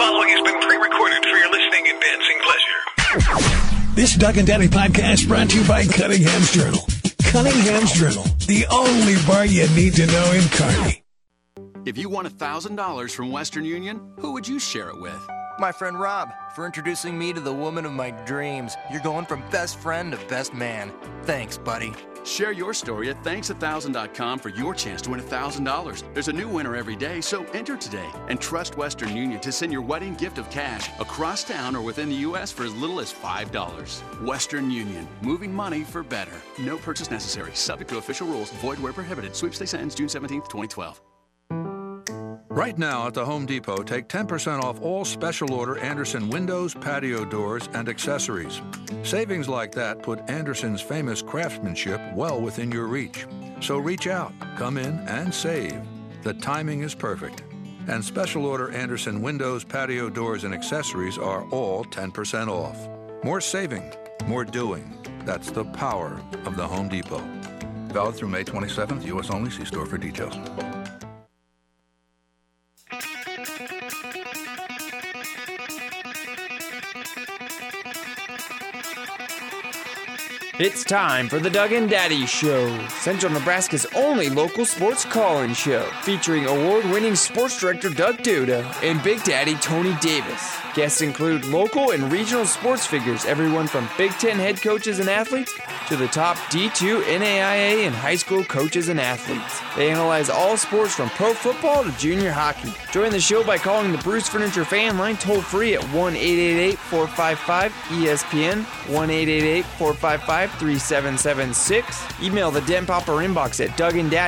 following has been pre-recorded for your listening and dancing pleasure. This Doug and Daddy podcast brought to you by Cunningham's Journal. Cunningham's Journal, the only bar you need to know in Kearney. If you won $1,000 from Western Union, who would you share it with? My friend Rob, for introducing me to the woman of my dreams. You're going from best friend to best man. Thanks, buddy. Share your story at thanks1000.com for your chance to win $1,000. There's a new winner every day, so enter today and trust Western Union to send your wedding gift of cash across town or within the U.S. for as little as $5. Western Union, moving money for better. No purchase necessary. Subject to official rules. Void where prohibited. Sweepstakes ends June 17th, 2012. Right now at the Home Depot, take 10% off all special order Andersen windows, patio doors, and accessories. Savings like that put Andersen's famous craftsmanship well within your reach. So reach out, come in, and save. The timing is perfect. And special order Andersen windows, patio doors, and accessories are all 10% off. More saving, more doing. That's the power of the Home Depot. Valid through May 27th, U.S. only. See store for details. It's time for the Doug and Daddy Show, Central Nebraska's only local sports call-in show, featuring award-winning sports director Doug Duda and Big Daddy Tony Davis. Guests include local and regional sports figures, everyone from Big Ten head coaches and athletes to the top D2 NAIA and high school coaches and athletes. They analyze all sports from pro football to junior hockey. Join the show by calling the Bruce Furniture fan line toll-free at 1-888-455-ESPN, 1-888-455-3776. Email the Den Popper inbox at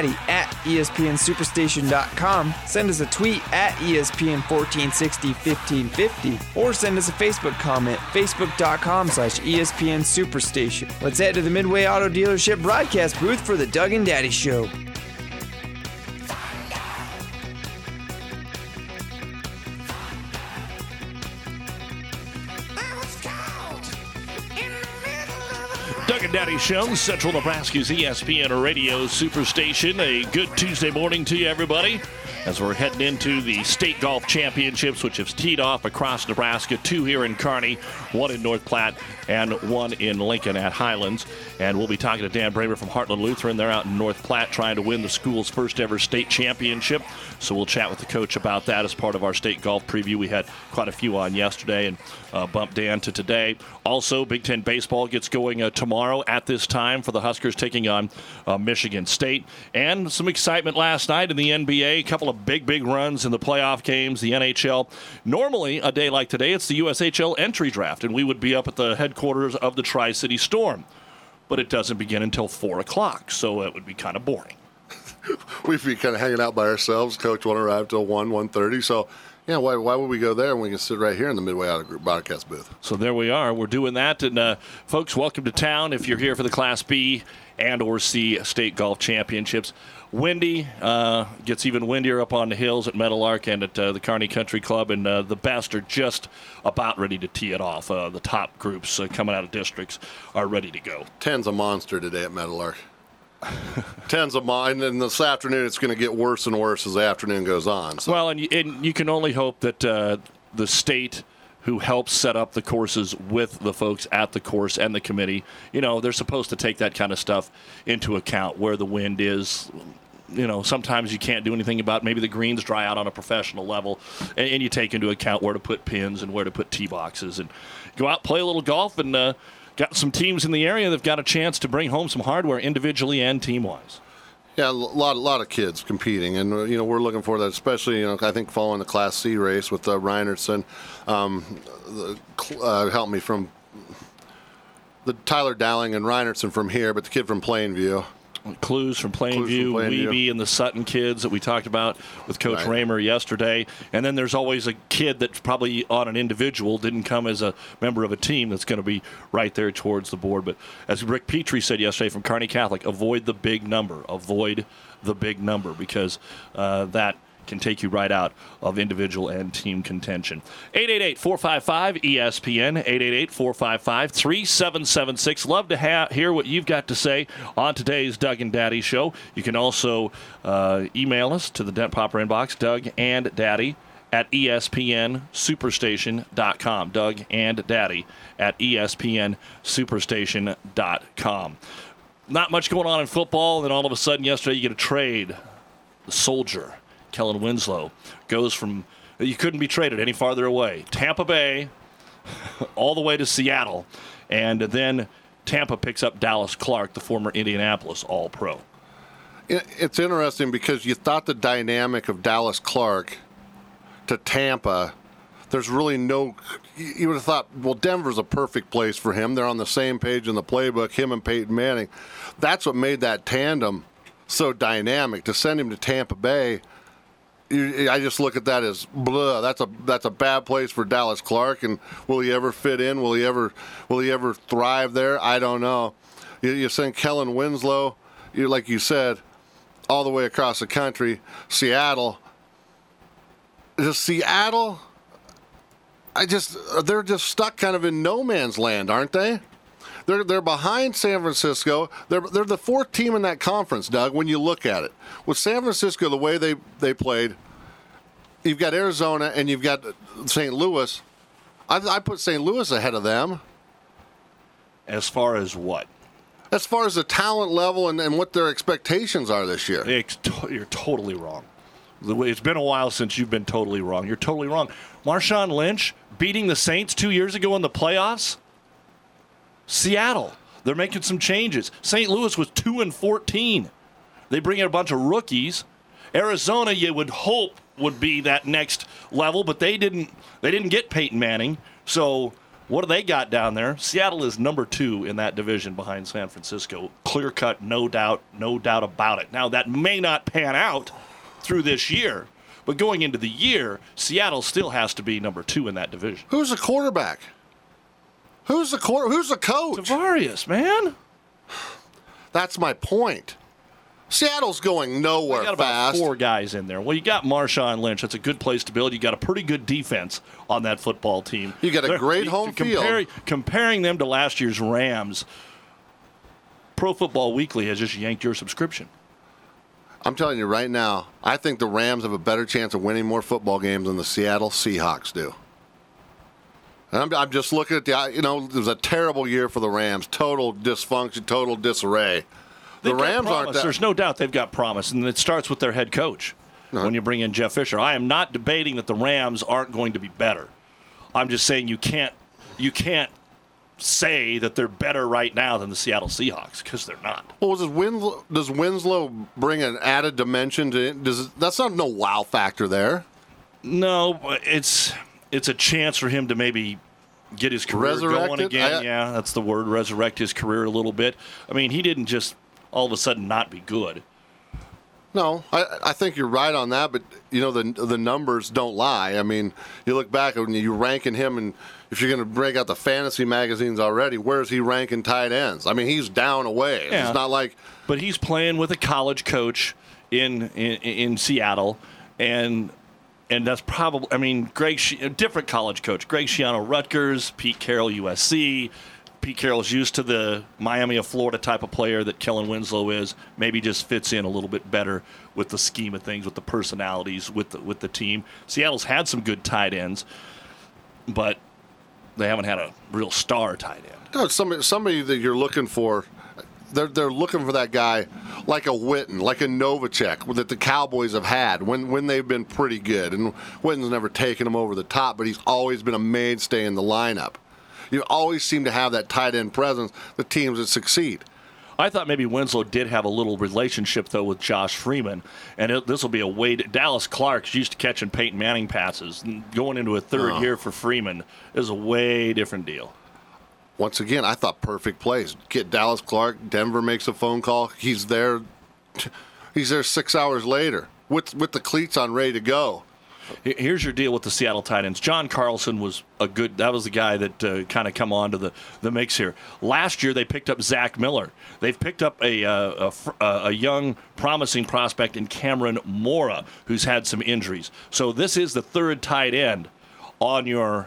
DougandDaddy@ESPNSuperstation.com. Send us a tweet at ESPN14601550 or send us a Facebook comment, facebook.com/ESPN Superstation. Let's head to the Midway Auto Dealership broadcast booth for the Doug and Daddy Show. Doug and Daddy Show, Central Nebraska's ESPN Radio Superstation. A good Tuesday morning to you, everybody, as we're heading into the State Golf Championships, which have teed off across Nebraska. 2 here in Kearney, 1 in North Platte, and 1 in Lincoln at Highlands. And we'll be talking to Dan Braber from Heartland Lutheran. They're out in North Platte trying to win the school's first ever state championship. So we'll chat with the coach about that as part of our state golf preview. We had quite a few on yesterday and bumped Dan to today. Also, Big Ten baseball gets going tomorrow at this time for the Huskers taking on Michigan State. And some excitement last night in the NBA. A couple of big runs in the playoff games, the NHL. Normally, a day like today, it's the USHL entry draft, and we would be up at the headquarters of the Tri-City Storm. But it doesn't begin until 4 o'clock, so it would be kind of boring. We'd be kind of hanging out by ourselves. Coach won't arrive till 1:30, so yeah, why would we go there when we can sit right here in the Midway Auto Group broadcast booth? So there we are. We're doing that. And, folks, welcome to town if you're here for the Class B and or C State Golf Championships. Windy, gets even windier up on the hills at Meadowlark and at the Kearney Country Club, and the best are just about ready to tee it off. The top groups coming out of districts are ready to go. 10's a monster today at Meadowlark. 10's a monster, and this afternoon it's going to get worse and worse as the afternoon goes on. So. Well, and you can only hope that the state who helps set up the courses with the folks at the course and the committee, they're supposed to take that kind of stuff into account, where the wind is. Sometimes you can't do anything about maybe the greens dry out on a professional level, and you take into account where to put pins and where to put tee boxes and go out, play a little golf, and got some teams in the area that have got a chance to bring home some hardware individually and team-wise. Yeah, a lot of kids competing, and we're looking for that, especially I think following the Class C race with Reinertson. Help me from the Tyler Dowling and Reinertson from here, but the kid from Plainview. Clues from Plainview, Weeby, and the Sutton kids that we talked about with Coach Raymer yesterday. And then there's always a kid that's probably on an individual, didn't come as a member of a team, that's going to be right there towards the board. But as Rick Petrie said yesterday from Kearney Catholic, avoid the big number. Avoid the big number, because that can take you right out of individual and team contention. 888-455-ESPN, 888-455-3776. Love to hear what you've got to say on today's Doug and Daddy Show. You can also email us to the Dent Popper inbox, Doug and Daddy at ESPNSuperstation.com. Doug and Daddy at ESPNSuperstation.com. Not much going on in football, and then all of a sudden yesterday you get a trade. The soldier, Kellen Winslow, goes from, you couldn't be traded any farther away, Tampa Bay, all the way to Seattle. And then Tampa picks up Dallas Clark, the former Indianapolis All-Pro. It's interesting because you thought the dynamic of Dallas Clark to Tampa, there's really no, you would have thought, well, Denver's a perfect place for him. They're on the same page in the playbook, him and Peyton Manning. That's what made that tandem so dynamic. To send him to Tampa Bay, I just look at that as blah. That's a bad place for Dallas Clark. And will he ever fit in? Will he ever thrive there? I don't know. You send Kellen Winslow, like you said, all the way across the country. Seattle. Seattle, they're just stuck kind of in no man's land, aren't they? They're behind San Francisco. They're the fourth team in that conference, Doug, when you look at it. With San Francisco, the way they played, you've got Arizona and you've got St. Louis. I put St. Louis ahead of them. As far as what? As far as the talent level and what their expectations are this year. You're totally wrong. It's been a while since you've been totally wrong. You're totally wrong. Marshawn Lynch beating the Saints 2 years ago in the playoffs? Seattle, they're making some changes. St. Louis was 2-14. They bring in a bunch of rookies. Arizona, you would hope, would be that next level, but they didn't get Peyton Manning. So what do they got down there? Seattle is number 2 in that division behind San Francisco. Clear cut, no doubt about it. Now, that may not pan out through this year, but going into the year, Seattle still has to be number 2 in that division. Who's the quarterback? Who's the coach? Tavarius, man. That's my point. Seattle's going nowhere fast. You got about fast. 4 guys in there. Well, you got Marshawn Lynch. That's a good place to build. You got a pretty good defense on that football team. You got a great home field. Comparing them to last year's Rams, Pro Football Weekly has just yanked your subscription. I'm telling you right now, I think the Rams have a better chance of winning more football games than the Seattle Seahawks do. And I'm just looking at it was a terrible year for the Rams. Total dysfunction, total disarray. The Rams aren't that. There's no doubt they've got promise, and it starts with their head coach when you bring in Jeff Fisher. I am not debating that the Rams aren't going to be better. I'm just saying you can't say that they're better right now than the Seattle Seahawks, because they're not. Well, does Winslow bring an added dimension to it? That's not no wow factor there. No, it's a chance for him to maybe get his career going again. Yeah, that's the word, resurrect his career a little bit. I mean, he didn't just all of a sudden not be good. No, I think you're right on that, but the numbers don't lie. I mean, you look back and you're ranking him, and if you're going to break out the fantasy magazines already, where's he ranking tight ends? I mean, he's down a ways. Yeah. It's not like, but he's playing with a college coach in Seattle, and that's probably, I mean, different college coach. Greg Schiano, Rutgers, Pete Carroll, USC. Pete Carroll's used to the Miami of Florida type of player that Kellen Winslow is. Maybe just fits in a little bit better with the scheme of things, with the personalities, with the team. Seattle's had some good tight ends, but they haven't had a real star tight end. No, somebody that you're looking for. They're looking for that guy like a Witten, like a Novacek that the Cowboys have had when they've been pretty good. And Witten's never taken them over the top, but he's always been a mainstay in the lineup. You always seem to have that tight end presence, the teams that succeed. I thought maybe Winslow did have a little relationship, though, with Josh Freeman. And this will be a way – Dallas Clark's used to catching Peyton Manning passes. And going into a third year for Freeman is a way different deal. Once again, I thought perfect place. Get Dallas Clark. Denver makes a phone call. He's there 6 hours later with the cleats on, ready to go. Here's your deal with the Seattle tight ends. John Carlson was that was the guy that kind of come on to the mix here. Last year they picked up Zach Miller. They've picked up a young promising prospect in Cameron Mora, who's had some injuries. So this is the third tight end on your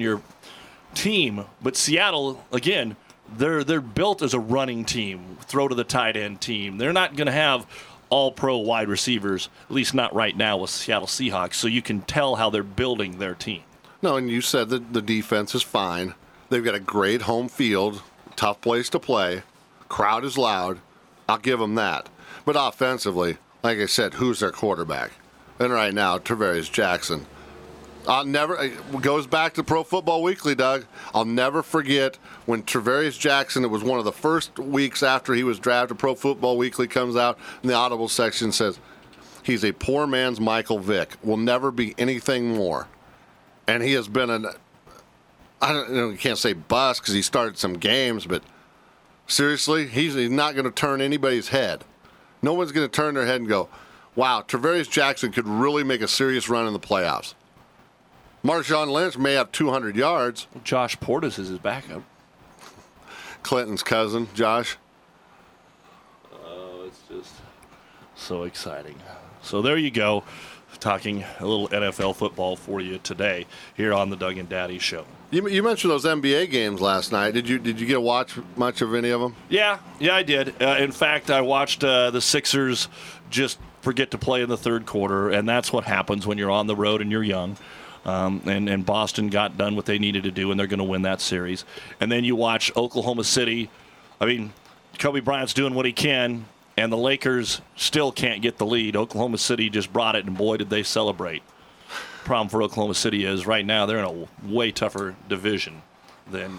team. But Seattle, again, they're built as a running team, throw to the tight end team. They're not going to have all-pro wide receivers, at least not right now with Seattle Seahawks, so you can tell how they're building their team. No, and you said that the defense is fine. They've got a great home field, tough place to play. Crowd is loud. I'll give them that. But offensively, like I said, who's their quarterback? And right now, Travarius Jackson. It goes back to Pro Football Weekly, Doug. I'll never forget when Travarius Jackson, it was one of the first weeks after he was drafted, Pro Football Weekly comes out, and the Audible section says, he's a poor man's Michael Vick. Will never be anything more. And he has been you can't say bust because he started some games, but seriously, he's not going to turn anybody's head. No one's going to turn their head and go, wow, Travarius Jackson could really make a serious run in the playoffs. Marshawn Lynch may have 200 yards. Josh Portis is his backup. Clinton's cousin, Josh. Oh, it's just so exciting. So there you go, talking a little NFL football for you today here on the Doug and Daddy Show. You mentioned those NBA games last night. Did you get to watch much of any of them? Yeah, I did. In fact, I watched the Sixers just forget to play in the third quarter, and that's what happens when you're on the road and you're young. And Boston got done what they needed to do, and they're going to win that series. And then you watch Oklahoma City. I mean, Kobe Bryant's doing what he can, and the Lakers still can't get the lead. Oklahoma City just brought it, and boy, did they celebrate. Problem for Oklahoma City is right now they're in a way tougher division than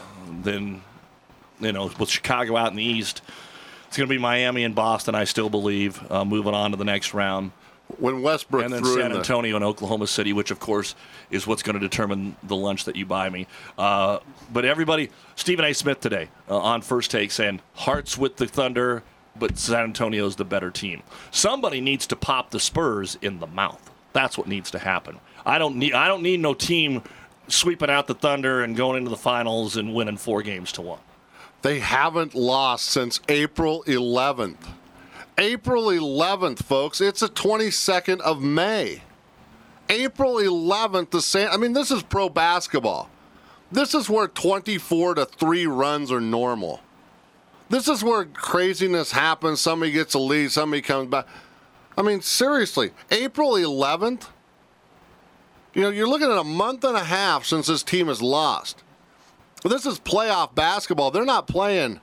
with Chicago out in the East. It's going to be Miami and Boston, I still believe, moving on to the next round. When Westbrook and then threw San Antonio and Oklahoma City, which of course is what's going to determine the lunch that you buy me. But everybody, Stephen A. Smith today on First Take saying hearts with the Thunder, but San Antonio's the better team. Somebody needs to pop the Spurs in the mouth. That's what needs to happen. I don't need no team sweeping out the Thunder and going into the finals and winning 4-1. They haven't lost since April 11th. April 11th, folks. It's the 22nd of May. April 11th, this is pro basketball. This is where 24-3 runs are normal. This is where craziness happens. Somebody gets a lead, somebody comes back. I mean, seriously, April 11th? You're looking at a month and a half since this team has lost. This is playoff basketball. They're not playing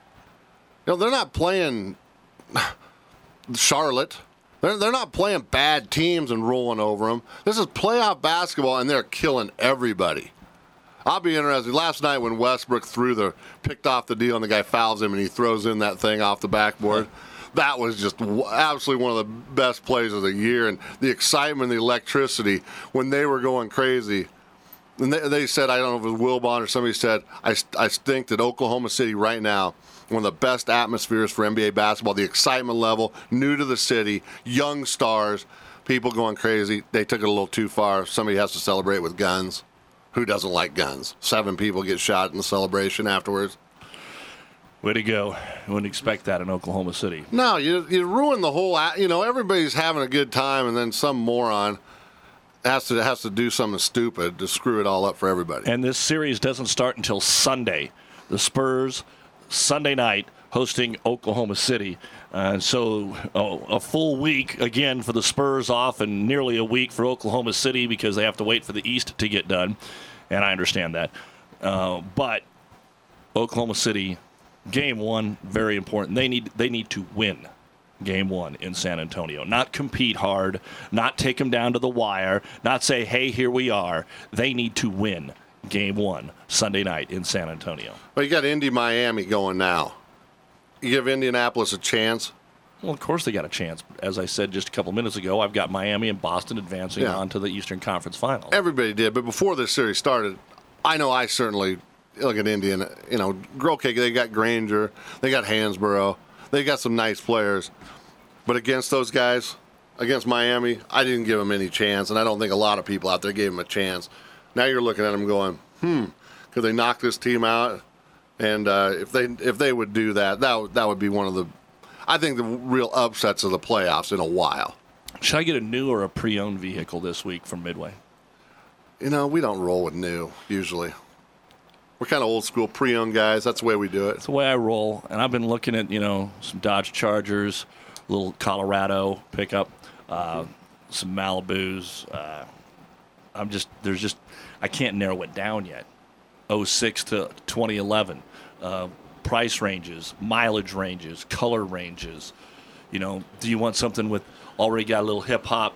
Charlotte. They're not playing bad teams and rolling over them. This is playoff basketball, and they're killing everybody. I'll be interested. Last night when Westbrook picked off the deal and the guy fouls him and he throws in that thing off the backboard, that was just absolutely one of the best plays of the year. And the excitement, the electricity, when they were going crazy. And they said, I don't know if it was Wilbon or somebody said, I think that Oklahoma City right now, one of the best atmospheres for NBA basketball, the excitement level, new to the city, young stars, people going crazy. They took it a little too far. Somebody has to celebrate with guns. Who doesn't like guns? 7 people get shot in the celebration afterwards. Way to go. You wouldn't expect that in Oklahoma City. No, you ruin the whole, everybody's having a good time, and then some moron has to do something stupid to screw it all up for everybody. And this series doesn't start until Sunday. The Spurs, Sunday night, hosting Oklahoma City. So a full week, again, for the Spurs off and nearly a week for Oklahoma City because they have to wait for the East to get done. And I understand that. But Oklahoma City, Game 1, very important. They need to win Game 1 in San Antonio. Not compete hard, not take them down to the wire, not say, hey, here we are. They need to win Game 1 Sunday night in San Antonio. Well, you got Indy-Miami going now. You give Indianapolis a chance? Well, of course they got a chance. As I said just a couple minutes ago, I've got Miami and Boston advancing on to the Eastern Conference Finals. Everybody did, but before this series started, I know I certainly look at Indiana. Okay, they got Granger, they got Hansborough, they got some nice players. But against those guys, against Miami, I didn't give them any chance, and I don't think a lot of people out there gave them a chance. Now you're looking at them going, could they knock this team out? And if they would do that, that would be one of the, I think, the real upsets of the playoffs in a while. Should I get a new or a pre-owned vehicle this week from Midway? We don't roll with new, usually. We're kind of old school pre-owned guys. That's the way we do it. That's the way I roll. And I've been looking at, some Dodge Chargers, little Colorado pickup, some Malibus. I can't narrow it down yet. 06 to 2011, price ranges, mileage ranges, color ranges. Do you want something with already got a little hip hop,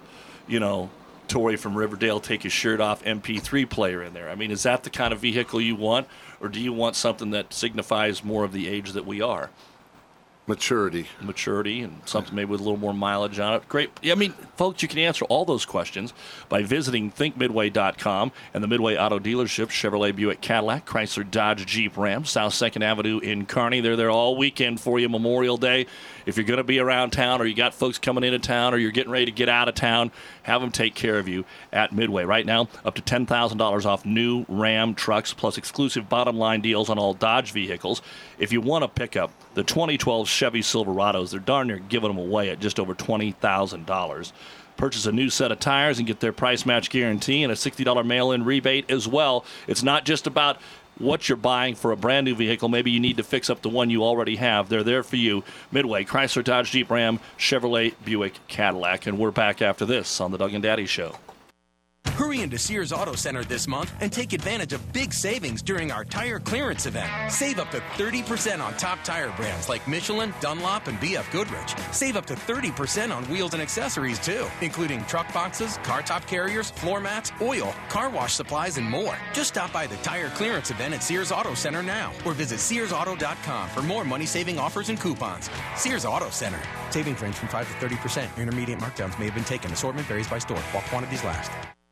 Tori from Riverdale take his shirt off MP3 player in there? I mean, is that the kind of vehicle you want, or do you want something that signifies more of the age that we are? Maturity, and something maybe with a little more mileage on it. Great. I mean, folks, you can answer all those questions by visiting thinkmidway.com and the Midway Auto Dealership, Chevrolet, Buick, Cadillac, Chrysler, Dodge, Jeep, Ram, South 2nd Avenue in Kearney. They're there all weekend for you, Memorial Day. If you're going to be around town, or you got folks coming into town, or you're getting ready to get out of town, have them take care of you at Midway. Right now, up to $10,000 off new Ram trucks, plus exclusive bottom line deals on all Dodge vehicles. If you want to pick up the 2012 Chevy Silverados, they're darn near giving them away at just over $20,000. Purchase a new set of tires and get their price match guarantee and a $60 mail-in rebate as well. It's not just about what you're buying for a brand new vehicle. Maybe you need to fix up the one you already have. They're there for you. Midway, Chrysler, Dodge, Jeep, Ram, Chevrolet, Buick, Cadillac. And we're back after this on the Doug and Daddy Show. Hurry into Sears Auto Center this month and take advantage of big savings during our tire clearance event. Save up to 30% on top tire brands like Michelin, Dunlop, and BF Goodrich. Save up to 30% on wheels and accessories too, including truck boxes, car top carriers, floor mats, oil, car wash supplies, and more. Just stop by the tire clearance event at Sears Auto Center now or visit SearsAuto.com for more money-saving offers and coupons. Sears Auto Center. Savings range from 5 to 30%. Intermediate markdowns may have been taken. Assortment varies by store while quantities last.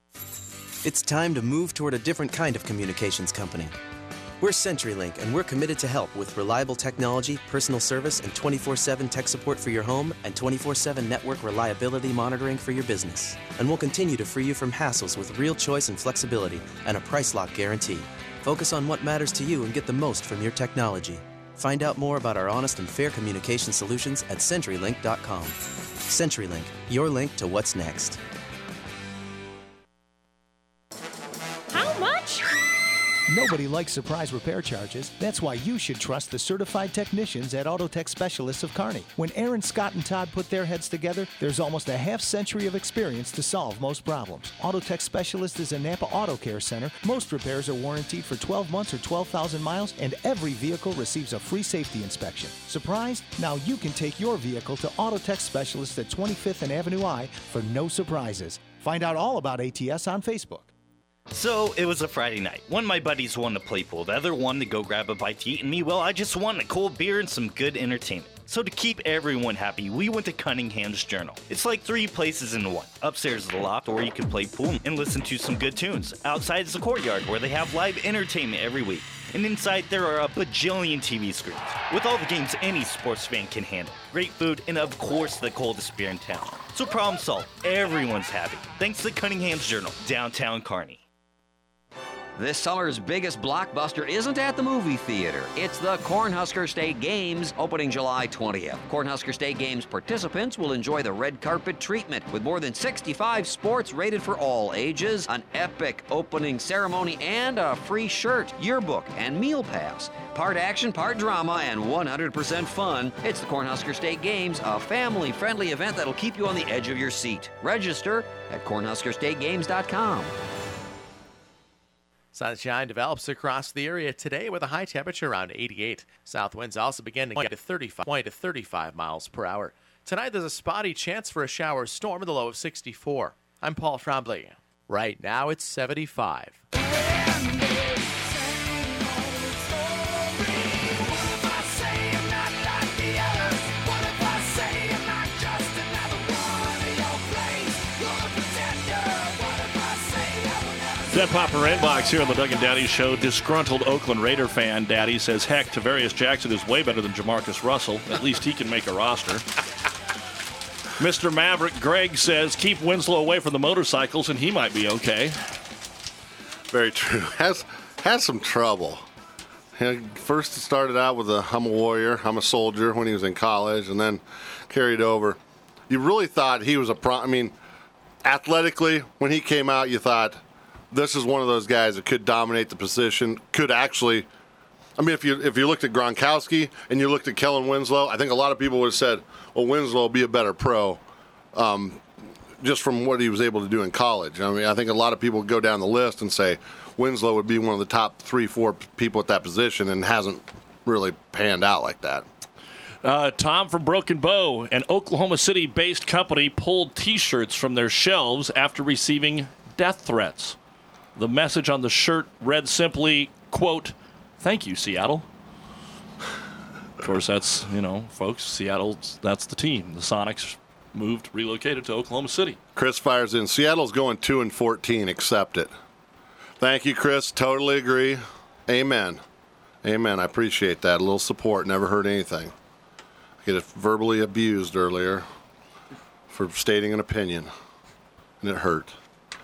It's time to move toward a different kind of communications company. We're CenturyLink, and we're committed to help with reliable technology, personal service, and 24/7 tech support for your home and 24/7 network reliability monitoring for your business. And we'll continue to free you from hassles with real choice and flexibility and a price lock guarantee. Focus on what matters to you and get the most from your technology. Find out more about our honest and fair communication solutions at CenturyLink.com. CenturyLink, your link to what's next. How much? Nobody likes surprise repair charges. That's why you should trust the certified technicians at Autotech Specialists of Kearney. When Aaron, Scott, and Todd put their heads together, there's almost a half-century of experience to solve most problems. Autotech Specialist is a Napa Auto Care Center. Most repairs are warranted for 12 months or 12,000 miles, and every vehicle receives a free safety inspection. Surprised? Now you can take your vehicle to Autotech Specialist at 25th and Avenue I for no surprises. Find out all about ATS on Facebook. So, it was a Friday night. One of my buddies wanted to play pool, the other wanted to go grab a bite to eat, and me, well, I just wanted a cold beer and some good entertainment. So to keep everyone happy, we went to Cunningham's Journal. It's like 3 places in one. Upstairs is the loft, where you can play pool and listen to some good tunes. Outside is the courtyard, where they have live entertainment every week. And inside, there are a bajillion TV screens, with all the games any sports fan can handle. Great food, and of course, the coldest beer in town. So problem solved, everyone's happy. Thanks to Cunningham's Journal, downtown Kearney. This summer's biggest blockbuster isn't at the movie theater. It's the Cornhusker State Games, opening July 20th. Cornhusker State Games participants will enjoy the red carpet treatment with more than 65 sports rated for all ages, an epic opening ceremony, and a free shirt, yearbook, and meal pass. Part action, part drama, and 100% fun. It's the Cornhusker State Games, a family-friendly event that'll keep you on the edge of your seat. Register at CornhuskerStateGames.com. Sunshine develops across the area today with a high temperature around 88. South winds also begin to get to 35 miles per hour. Tonight there's a spotty chance for a shower storm with a low of 64. I'm Paul Trombley. Right now it's 75. That Popper inbox here on the Doug and Daddy Show. Disgruntled Oakland Raider fan Daddy says, heck, Tavarius Jackson is way better than Jamarcus Russell. At least he can make a roster. Mr. Maverick Greg says, keep Winslow away from the motorcycles and he might be okay. Very true. Has some trouble. First started out with I'm a warrior, I'm a soldier when he was in college, and then carried over. You really thought he was athletically, when he came out, you thought, this is one of those guys that could dominate the position, could actually I mean, if you looked at Gronkowski and you looked at Kellen Winslow, I think a lot of people would have said, well, Winslow will be a better pro just from what he was able to do in college. I mean, I think a lot of people would go down the list and say Winslow would be one of the top 3-4 people at that position and hasn't really panned out like that. Tom from Broken Bow, an Oklahoma City-based company pulled T-shirts from their shelves after receiving death threats. The message on the shirt read simply, quote, "Thank you, Seattle." Of course, that's, folks, Seattle, that's the team. The Sonics relocated to Oklahoma City. Chris fires in, Seattle's going 2-14. Accept it. Thank you, Chris. Totally agree. Amen. Amen. I appreciate that. A little support. Never hurt anything. I get verbally abused earlier for stating an opinion, and it hurt.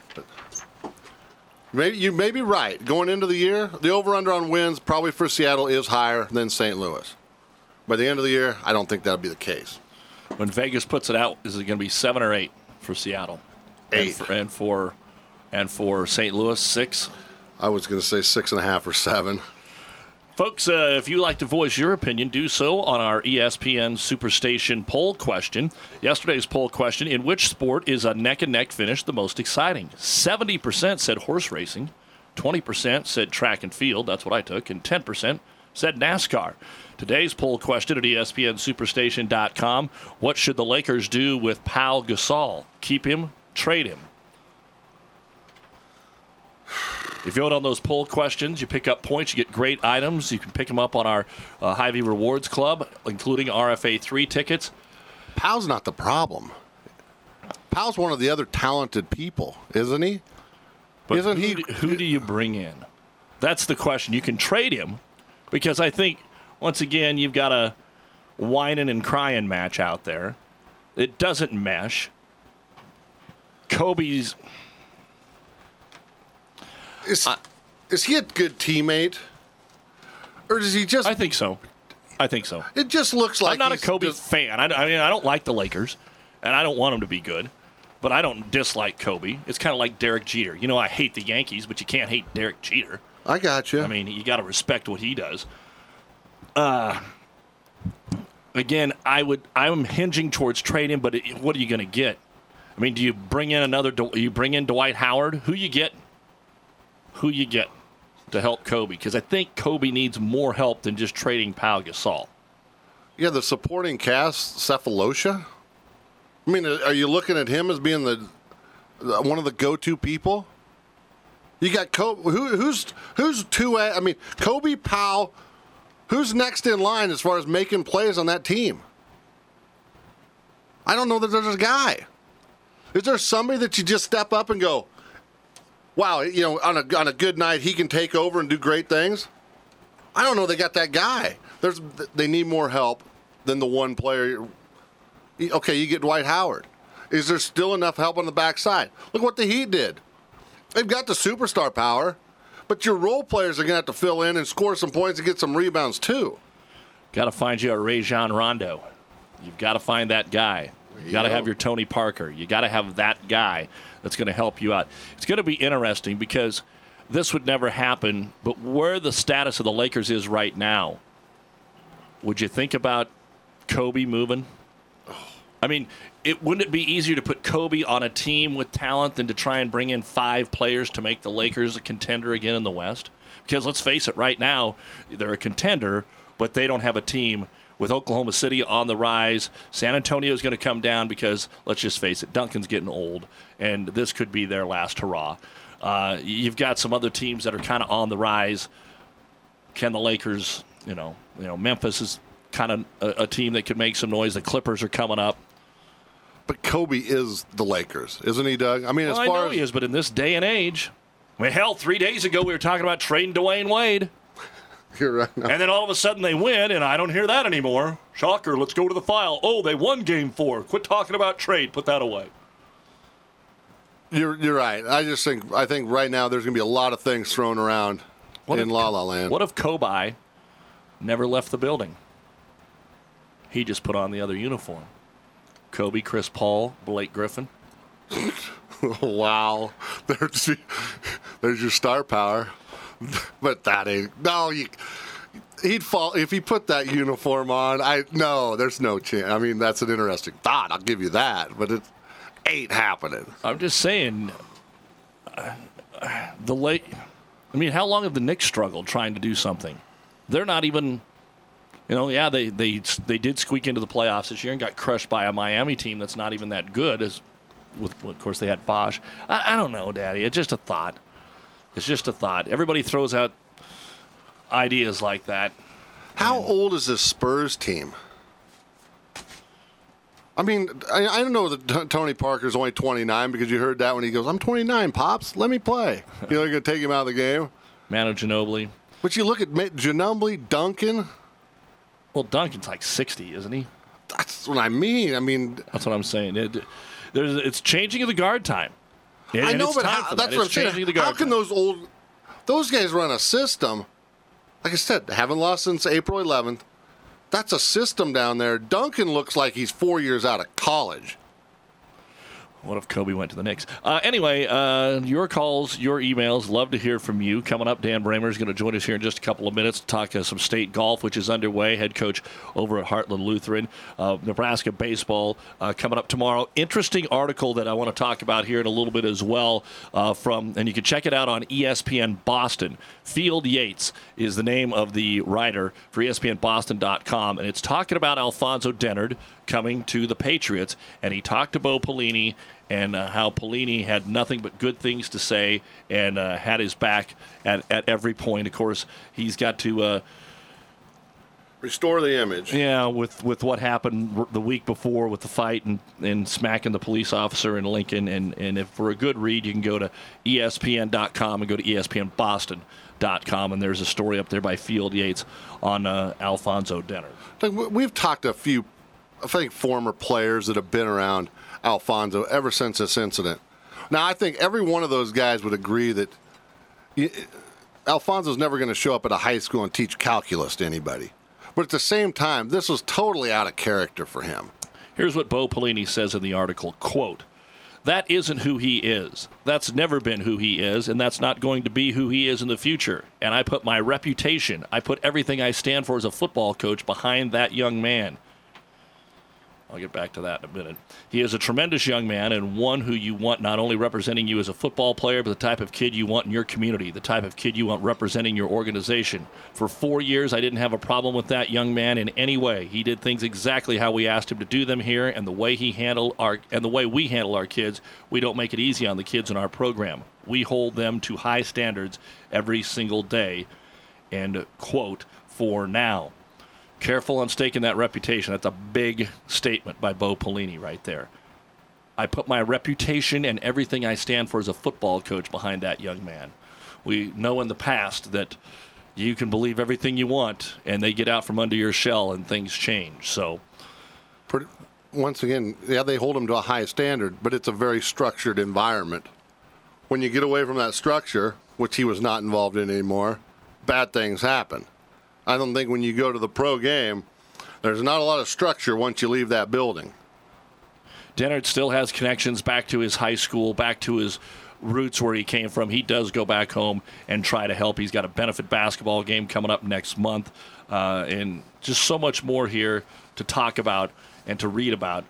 But you may be right. Going into the year, the over-under on wins probably for Seattle is higher than St. Louis. By the end of the year, I don't think that'll be the case. When Vegas puts it out, is it going to be 7 or 8 for Seattle? 8. And for St. Louis, 6? I was going to say 6.5 or 7. Folks, if you'd like to voice your opinion, do so on our ESPN Superstation poll question. Yesterday's poll question, in which sport is a neck-and-neck finish the most exciting? 70% said horse racing, 20% said track and field, that's what I took, and 10% said NASCAR. Today's poll question at ESPNSuperstation.com, what should the Lakers do with Pau Gasol? Keep him, trade him? If you vote on those poll questions, you pick up points, you get great items. You can pick them up on our Hy-Vee Rewards Club, including RFA 3 tickets. Pau's not the problem. Pau's one of the other talented people, isn't he? But who do you bring in? That's the question. You can trade him because I think, once again, you've got a whining and crying match out there. It doesn't mesh. Kobe's... Is he a good teammate? Or does he just... I think so. It just looks like I'm not a Kobe fan. I mean, I don't like the Lakers, and I don't want them to be good, but I don't dislike Kobe. It's kind of like Derek Jeter. I hate the Yankees, but you can't hate Derek Jeter. I got you. I mean, you got to respect what he does. Again, I'm hinging towards trading, but what are you going to get? I mean, do you bring in Dwight Howard? Who you get to help Kobe? Because I think Kobe needs more help than just trading Pau Gasol. Yeah, the supporting cast, Cephalosha. I mean, are you looking at him as being the one of the go-to people? You got Kobe. Who's two? I mean, Kobe, Pau. Who's next in line as far as making plays on that team? I don't know that there's a guy. Is there somebody that you just step up and go, wow, on a good night, he can take over and do great things? I don't know they got that guy. They need more help than the one player. Okay, you get Dwight Howard. Is there still enough help on the backside? Look what the Heat did. They've got the superstar power, but your role players are going to have to fill in and score some points and get some rebounds too. Got to find you a Rajon Rondo. You've got to find that guy. You got to have your Tony Parker. You got to have that guy that's going to help you out. It's going to be interesting because this would never happen, but where the status of the Lakers is right now, would you think about Kobe moving? I mean, wouldn't it be easier to put Kobe on a team with talent than to try and bring in 5 players to make the Lakers a contender again in the West? Because let's face it, right now, they're a contender, but they don't have a team. With Oklahoma City on the rise, San Antonio is going to come down because, let's just face it, Duncan's getting old, and this could be their last hurrah. You've got some other teams that are kind of on the rise. Can the Lakers, Memphis is kind of a team that could make some noise. The Clippers are coming up. But Kobe is the Lakers, isn't he, Doug? I mean, I know he is, but in this day and age, hell, 3 days ago we were talking about trading Dwayne Wade. You're right. And then all of a sudden they win, and I don't hear that anymore. Shocker, let's go to the file. Oh, they won Game 4. Quit talking about trade. Put that away. You're right. I think right now there's going to be a lot of things thrown around in La La Land. What if Kobe never left the building? He just put on the other uniform. Kobe, Chris Paul, Blake Griffin. Wow. There's your star power. But that ain't... No, he'd fall if he put that uniform on. There's no chance. I mean, that's an interesting thought. I'll give you that, but it ain't happening. I'm just saying, how long have the Knicks struggled trying to do something? They're not even, they did squeak into the playoffs this year and got crushed by a Miami team that's not even that good. Of course, they had Bosh. I don't know, Daddy. It's just a thought. Everybody throws out ideas like that. How old is this Spurs team? I mean, I don't know that Tony Parker's only 29 because you heard that when he goes, I'm 29, Pops. Let me play. You're going to take him out of the game? Manu Ginobili. But you look at Ginobili, Duncan. Well, Duncan's like 60, isn't he? That's what I mean. That's what I'm saying. It's changing of the guard time. I know, but that's what I'm saying. How can those guys run a system? Like I said, they haven't lost since April 11th. That's a system down there. Duncan looks like he's 4 years out of college. What if Kobe went to the Knicks? Anyway, your calls, your emails, love to hear from you. Coming up, Dan Bramer is going to join us here in just a couple of minutes to talk some state golf, which is underway. Head coach over at Heartland Lutheran. Nebraska baseball coming up tomorrow. Interesting article that I want to talk about here in a little bit as well. And you can check it out on ESPN Boston. Field Yates is the name of the writer for ESPNBoston.com, and it's talking about Alfonso Dennard coming to the Patriots, and he talked to Bo Pelini and how Pelini had nothing but good things to say and had his back at every point. Of course, he's got to restore the image. Yeah, with what happened the week before with the fight and smacking the police officer in Lincoln. And if for a good read, you can go to ESPN.com and go to ESPNBoston.com, and there's a story up there by Field Yates on Alfonso Dennard. We've talked to a few, I think, former players that have been around Alfonso ever since this incident. Now, I think every one of those guys would agree that Alfonso's never going to show up at a high school and teach calculus to anybody. But at the same time, this was totally out of character for him. Here's what Bo Pelini says in the article, quote, "That isn't who he is. That's never been who he is, and that's not going to be who he is in the future. And I put my reputation, I put everything I stand for as a football coach behind that young man." I'll get back to that in a minute. He is a tremendous young man and one who you want not only representing you as a football player, but the type of kid you want in your community, the type of kid you want representing your organization. For 4 years, I didn't have a problem with that young man in any way. He did things exactly how we asked him to do them here, and the way we handle our kids, we don't make it easy on the kids in our program. We hold them to high standards every single day. And quote, "for now." Careful on staking that reputation. That's a big statement by Bo Pelini right there. I put my reputation and everything I stand for as a football coach behind that young man. We know in the past that you can believe everything you want, and they get out from under your shell and things change. So, once again, yeah, they hold them to a high standard, but it's a very structured environment. When you get away from that structure, which he was not involved in anymore, bad things happen. I don't think when you go to the pro game, there's not a lot of structure once you leave that building. Dennard still has connections back to his high school, back to his roots where he came from. He does go back home and try to help. He's got a benefit basketball game coming up next month. And just so much more here to talk about and to read about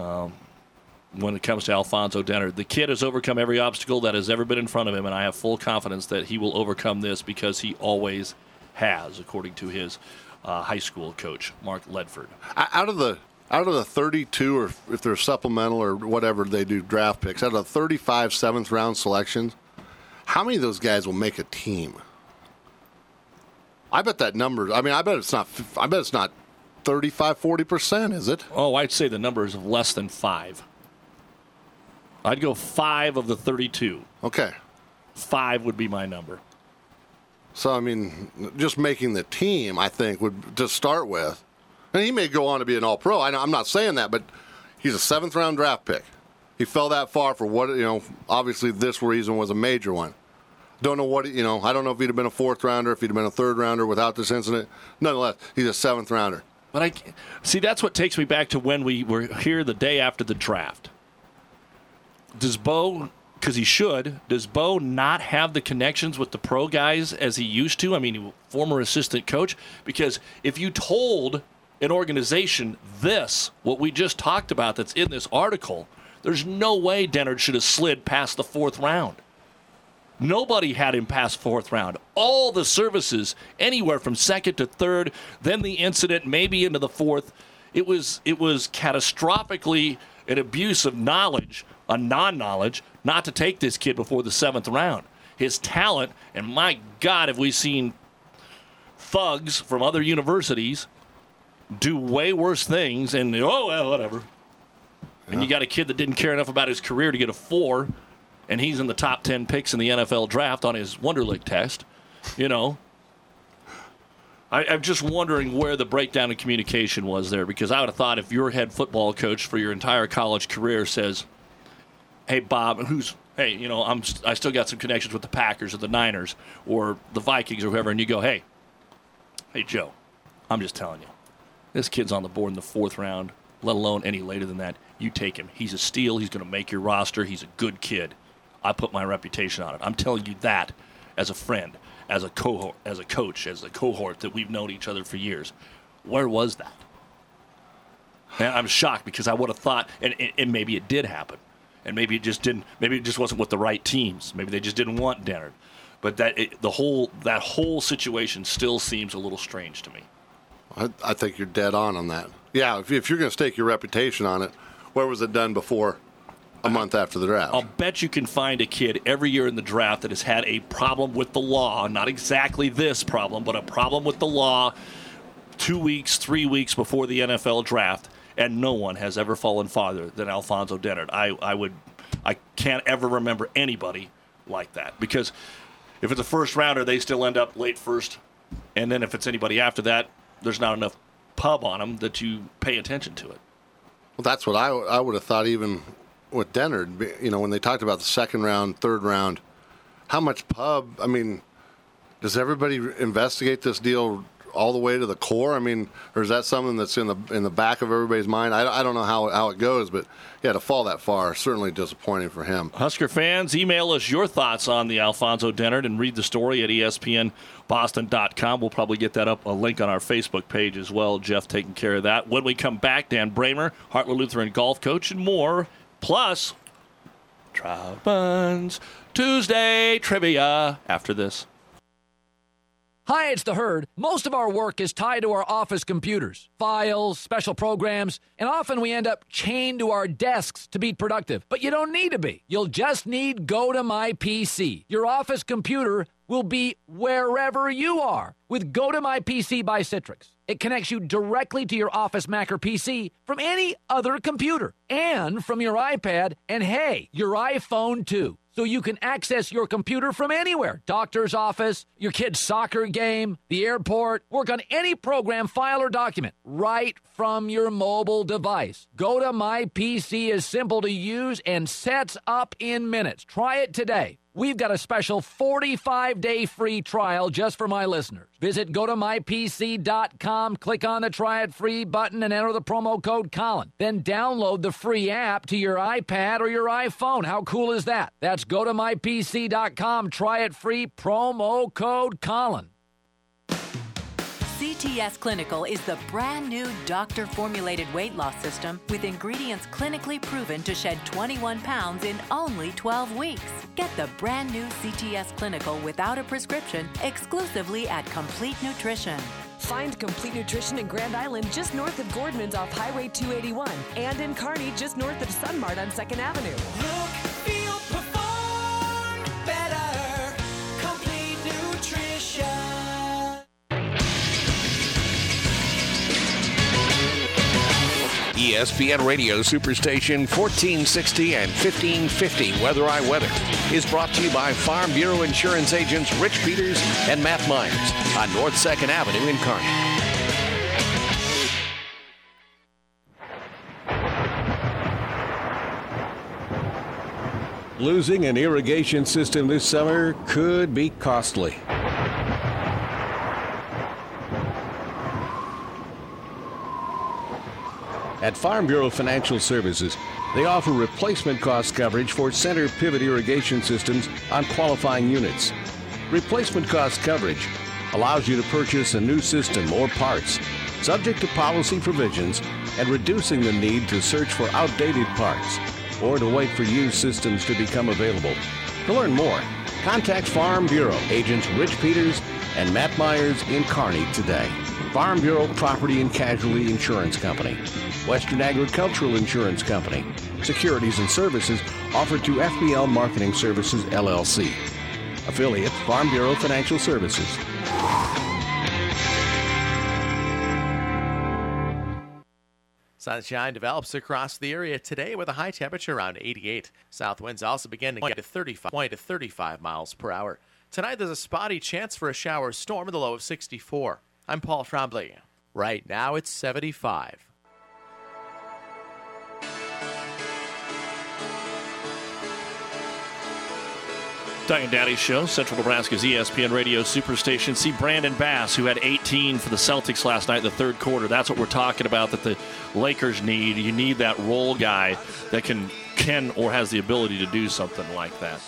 when it comes to Alfonso Dennard. The kid has overcome every obstacle that has ever been in front of him, and I have full confidence that he will overcome this because he always has, according to his high school coach, Mark Ledford. Out of the 32, or if they're supplemental or whatever they do draft picks, out of the 35 seventh-round selections, how many of those guys will make a team? I bet that number, I bet it's not 35, 40%, is it? Oh, I'd say the number is less than 5. I'd go 5 of the 32. Okay. 5 would be my number. So, just making the team, I think, would to start with. And he may go on to be an all-pro. I'm not saying that, but he's a 7th-round draft pick. He fell that far for what, obviously this reason was a major one. Don't know what, I don't know if he'd have been a 4th-rounder, if he'd have been a 3rd-rounder without this incident. Nonetheless, he's a 7th-rounder. But that's what takes me back to when we were here the day after the draft. Does Bo because he should. Does Bo not have the connections with the pro guys as he used to? I mean, former assistant coach. Because if you told an organization what we just talked about that's in this article, there's no way Dennard should have slid past the 4th round. Nobody had him past 4th round. All the services, anywhere from 2nd to 3rd, then the incident, maybe into the 4th. It was catastrophically an abuse of knowledge, a non-knowledge, not to take this kid before the 7th round. His talent, and my God, have we seen thugs from other universities do way worse things, and whatever. Yeah. And you got a kid that didn't care enough about his career to get a 4, and he's in the top 10 picks in the NFL draft on his Wonderlic test. I'm just wondering where the breakdown in communication was there, because I would have thought if your head football coach for your entire college career says, hey, Bob, I still got some connections with the Packers or the Niners or the Vikings or whoever, and you go, hey, Joe, I'm just telling you, this kid's on the board in the 4th round, let alone any later than that. You take him. He's a steal. He's going to make your roster. He's a good kid. I put my reputation on it. I'm telling you that as a friend, as a cohort, as a coach, as a cohort that we've known each other for years. Where was that? And I'm shocked because I would have thought, and maybe it did happen, and maybe it just didn't. Maybe it just wasn't with the right teams. Maybe they just didn't want Dennard. But that whole situation still seems a little strange to me. I think you're dead on that. Yeah, if you're going to stake your reputation on it, where was it done before a month after the draft? I'll bet you can find a kid every year in the draft that has had a problem with the law, not exactly this problem, but a problem with the law 2 weeks, 3 weeks before the NFL draft, and no one has ever fallen farther than Alfonso Dennard. I can't ever remember anybody like that, because if it's a first rounder, they still end up late first, and then if it's anybody after that, there's not enough pub on them that you pay attention to it. Well, that's what I would have thought even with Dennard. When they talked about the 2nd round, 3rd round, how much pub? I mean, does everybody investigate this deal all the way to the core? I mean, or is that something that's in the back of everybody's mind? I don't know how it goes, but yeah, to fall that far, certainly disappointing for him. Husker fans, email us your thoughts on the Alfonso Dennard and read the story at ESPNBoston.com. We'll probably get that up, a link on our Facebook page as well. Jeff taking care of that. When we come back, Dan Bramer, Heartland Lutheran golf coach, and more. Plus, Troutman's Tuesday trivia after this. Hi, it's The Herd. Most of our work is tied to our office computers, files, special programs, and often we end up chained to our desks to be productive. But you don't need to be. You'll just need GoToMyPC. Your office computer will be wherever you are with GoToMyPC by Citrix. It connects you directly to your Office Mac or PC from any other computer and from your iPad and, hey, your iPhone too. So you can access your computer from anywhere. Doctor's office, your kid's soccer game, the airport. Work on any program, file, or document right from your mobile device. GoToMyPC is simple to use and sets up in minutes. Try it today. We've got a special 45-day free trial just for my listeners. Visit GoToMyPC.com, click on the Try It Free button, and enter the promo code Colin. Then download the free app to your iPad or your iPhone. How cool is that? That's GoToMyPC.com, try it free, promo code Colin. CTS Clinical is the brand new doctor-formulated weight loss system with ingredients clinically proven to shed 21 pounds in only 12 weeks. Get the brand new CTS Clinical without a prescription exclusively at Complete Nutrition. Find Complete Nutrition in Grand Island just north of Gordman's off Highway 281 and in Kearney just north of Sunmart on 2nd Avenue. Look, feel, perform better. Complete Nutrition. ESPN Radio Superstation 1460 and 1550 Weather I Weather is brought to you by Farm Bureau Insurance agents Rich Peters and Matt Myers on North 2nd Avenue in Kearney. Losing an irrigation system this summer could be costly. At Farm Bureau Financial Services, They offer replacement cost coverage for center pivot irrigation systems on qualifying units. Replacement cost coverage allows you to purchase a new system or parts, subject to policy provisions, and reducing the need to search for outdated parts or to wait for used systems to become available. To learn more, contact Farm Bureau agents Rich Peters and Matt Myers in Kearney today. Farm Bureau Property and Casualty Insurance Company. Western Agricultural Insurance Company. Securities and services offered to FBL Marketing Services, LLC. Affiliate, Farm Bureau Financial Services. Sunshine develops across the area today with a high temperature around 88. South winds also begin to get to 35 miles per hour. Tonight there's a spotty chance for a shower storm with a low of 64. I'm Paul Tremblay. Right now it's 75. Doug and Daddy Show, Central Nebraska's ESPN Radio Superstation. See Brandon Bass, who had 18 for the Celtics last night in the third quarter. That's what we're talking about, that the Lakers need. You need that role guy that can or has the ability to do something like that.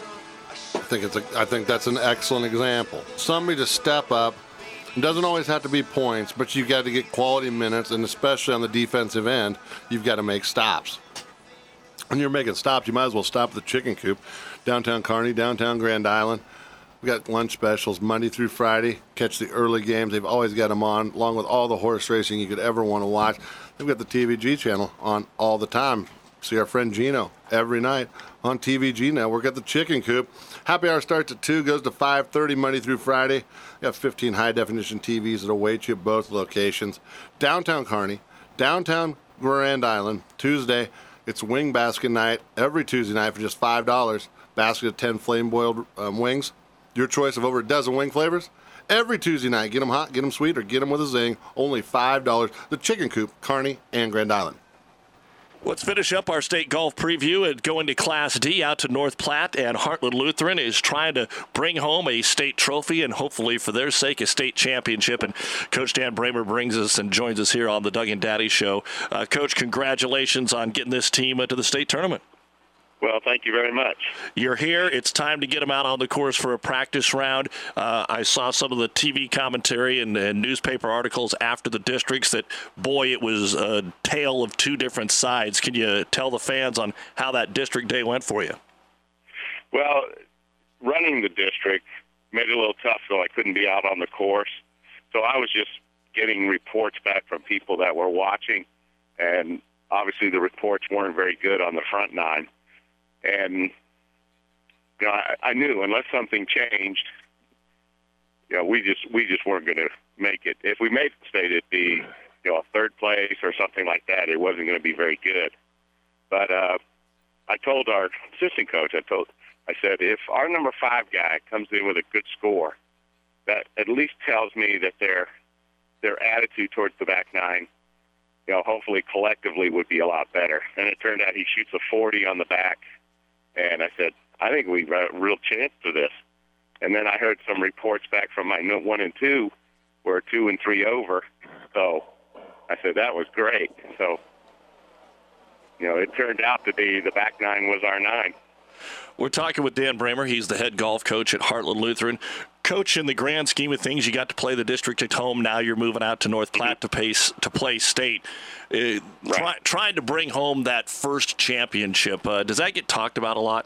I think that's an excellent example. Somebody to step up. It doesn't always have to be points, but you've got to get quality minutes, and especially on the defensive end, you've got to make stops. When you're making stops, you might as well stop at the Chicken Coop. Downtown Kearney, downtown Grand Island. We got lunch specials Monday through Friday. Catch the early games. They've always got them on, along with all the horse racing you could ever want to watch. They've got the TVG channel on all the time. See our friend Gino every night on TVG Network at the Chicken Coop. Happy hour starts at 2, goes to 5:30 Monday through Friday. We got 15 high-definition TVs that await you at both locations. Downtown Kearney, downtown Grand Island, Tuesday. It's wing basket night every Tuesday night for just $5. Basket of 10 flame-boiled wings. Your choice of over a dozen wing flavors. Every Tuesday night, get them hot, get them sweet, or get them with a zing. Only $5. The Chicken Coop, Kearney and Grand Island. Let's finish up our state golf preview and go into Class D out to North Platte, and Heartland Lutheran is trying to bring home a state trophy and hopefully for their sake a state championship. And Coach Dan Bramer brings us and joins us here on the Doug and Daddy Show. Coach, congratulations on getting this team to the state tournament. Well, thank you very much. You're here. It's time to get them out on the course for a practice round. I saw some of the TV commentary and newspaper articles after the districts that, boy, it was a tale of two different sides. Can you tell the fans on how that district day went for you? Well, running the district made it a little tough, so I couldn't be out on the course. So I was just getting reports back from people that were watching, and obviously the reports weren't very good on the front nine. And you know, I knew unless something changed, you know, we just weren't going to make it. If we made the state, it'd be a third place or something like that. It wasn't going to be very good. But I told our assistant coach, I said, if our number 5 guy comes in with a good score, that at least tells me that their attitude towards the back nine, hopefully collectively would be a lot better. And it turned out he shoots a 40 on the back. And I said, I think we've got a real chance for this. And then I heard some reports back from my 1 and 2 were 2 and 3 over. So I said, that was great. So, it turned out to be the back nine was our 9. We're talking with Dan Bramer. He's the head golf coach at Heartland Lutheran. Coach, in the grand scheme of things, you got to play the district at home. Now you're moving out to North Platte to play state. Trying to bring home that first championship, does that get talked about a lot?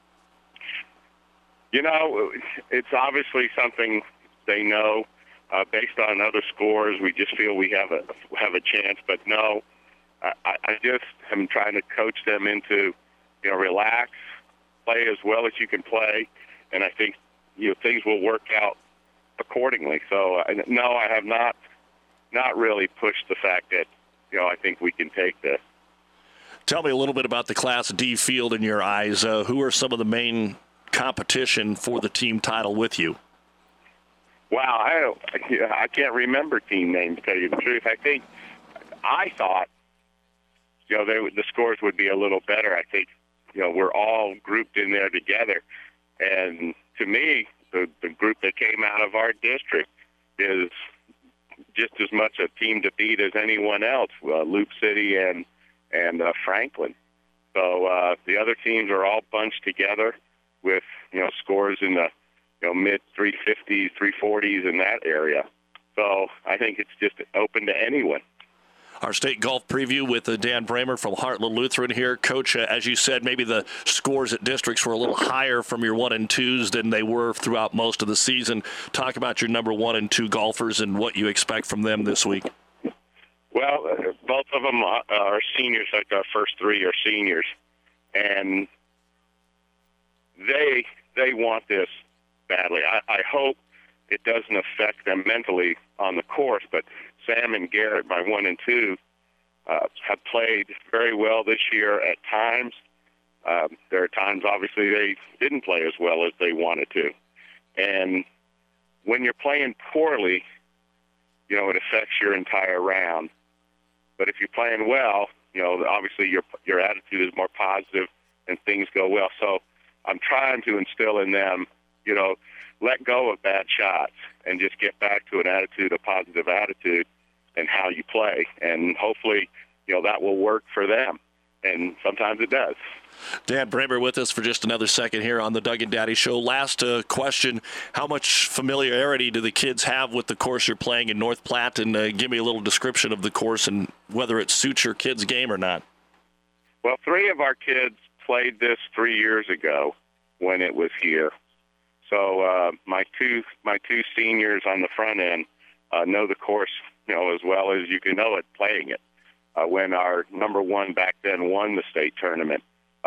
It's obviously something they know. Based on other scores, we just feel we have a chance. But no, I just am trying to coach them into, relax, play as well as you can play, and I think things will work out accordingly. So no, I have not really pushed the fact that I think we can take this. Tell me a little bit about the Class D field in your eyes. Who are some of the main competition for the team title with you? Wow, I can't remember team names, to tell you the truth. I thought the scores would be a little better. I think we're all grouped in there together, and to me, the group that came out of our district is just as much a team to beat as anyone else. Loop City and Franklin. So the other teams are all bunched together with, scores in the, mid 350s, 340s in that area. So I think it's just open to anyone. Our state golf preview with Dan Bramer from Heartland Lutheran here. Coach, as you said, maybe the scores at districts were a little higher from your 1 and 2s than they were throughout most of the season. Talk about your number 1 and 2 golfers and what you expect from them this week. Well, both of them are seniors, like our first 3 are seniors. And they want this badly. I hope it doesn't affect them mentally on the course, but Sam and Garrett, my 1 and 2, have played very well this year at times. There are times, obviously, they didn't play as well as they wanted to. And when you're playing poorly, it affects your entire round. But if you're playing well, obviously your attitude is more positive and things go well. So I'm trying to instill in them, let go of bad shots and just get back to a positive attitude and how you play. And hopefully, that will work for them. And sometimes it does. Dan Bramer with us for just another second here on the Doug and Daddy Show. Last question, how much familiarity do the kids have with the course you're playing in North Platte? And give me a little description of the course and whether it suits your kids' game or not. Well, 3 of our kids played this 3 years ago when it was here. So my two seniors on the front end know the course, as well as you can know it playing it. When our number 1 back then won the state tournament,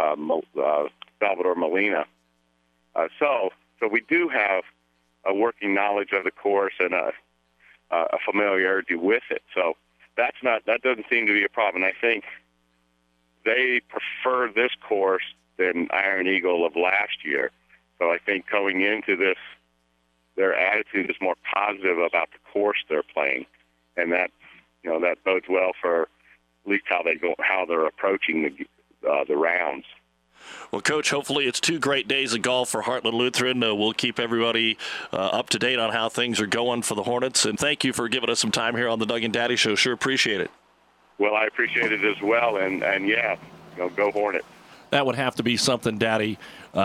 Salvador Molina. So we do have a working knowledge of the course and a familiarity with it. So that doesn't seem to be a problem. I think they prefer this course than Iron Eagle of last year. So I think going into this, their attitude is more positive about the course they're playing, and that bodes well for at least how they're approaching the rounds. Well, Coach, hopefully it's 2 great days of golf for Heartland Lutheran. We'll keep everybody up to date on how things are going for the Hornets, and thank you for giving us some time here on the Doug and Daddy Show. Sure appreciate it. Well, I appreciate it as well, and yeah, go Hornets. That would have to be something, Daddy,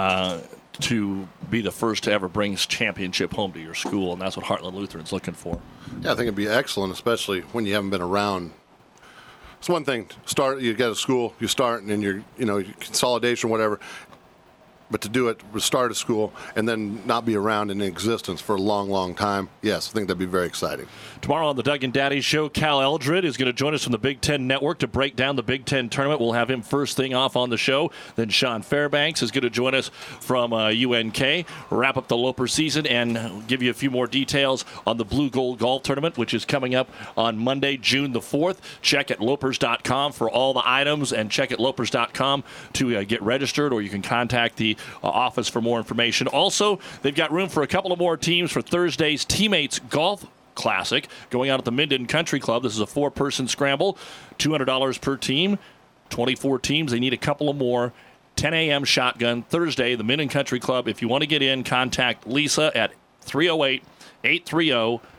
to be the first to ever bring championship home to your school, and that's what Heartland Lutheran's looking for. Yeah, I think it'd be excellent, especially when you haven't been around. It's one thing, you get a school, you start, and then your consolidation, whatever. But to do it, start a school, and then not be around in existence for a long, long time, yes, I think that'd be very exciting. Tomorrow on the Doug and Daddy Show, Cal Eldred is going to join us from the Big Ten Network to break down the Big Ten tournament. We'll have him first thing off on the show. Then Sean Fairbanks is going to join us from UNK, wrap up the Loper season, and give you a few more details on the Blue Gold Golf Tournament, which is coming up on Monday, June the 4th. Check at lopers.com for all the items, and check at lopers.com to get registered, or you can contact the office for more information. Also, they've got room for a couple of more teams for Thursday's Teammates Golf Classic going out at the Minden Country Club. This is a 4-person scramble, $200 per team, 24 teams. They need a couple of more. 10 a.m. shotgun Thursday, the Minden Country Club. If you want to get in, contact Lisa at 308-830-2121.